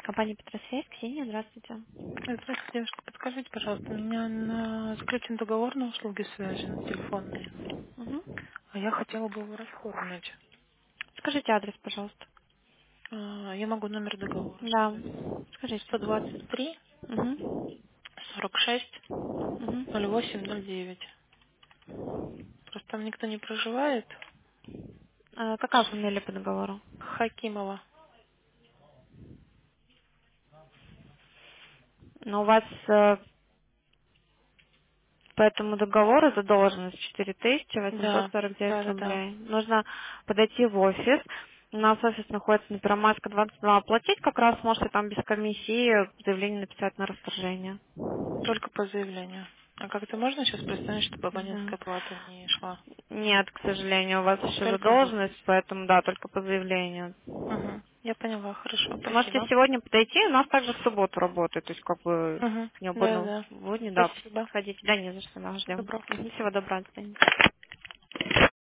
Компания Петросвязь, Ксения, здравствуйте. Здравствуйте, девушка. Подскажите, пожалуйста, у меня заключен договор на услуги связи на телефонные, Мгм. а я хотела бы его расформить. Скажите адрес, пожалуйста. Я могу номер договора Да, сказать. скажите. 123 Угу. 46 Угу. 08 09. Просто там никто не проживает. Какая фамилия по договору? Хакимова. Ну, у вас по этому договору задолженность Да, 4849 да. рублей. Нужно подойти в офис. У нас офис находится на Первомайска, 22. Оплатить как раз можете там без комиссии заявление написать на расторжение. Только по заявлению. А как это можно сейчас представить, чтобы Да. абонентская плата не шла? Нет, к сожалению, у вас еще Только в офис. задолженность, поэтому да, только по заявлению. Угу. Я поняла, хорошо, Можете спасибо. сегодня подойти, у нас также в субботу работает, то есть как бы Угу. Да, неугодно да. сегодня, да, Спасибо. сходите. Да, не за что, нас Всего ждем. доброго. Всего доброго, до свидания.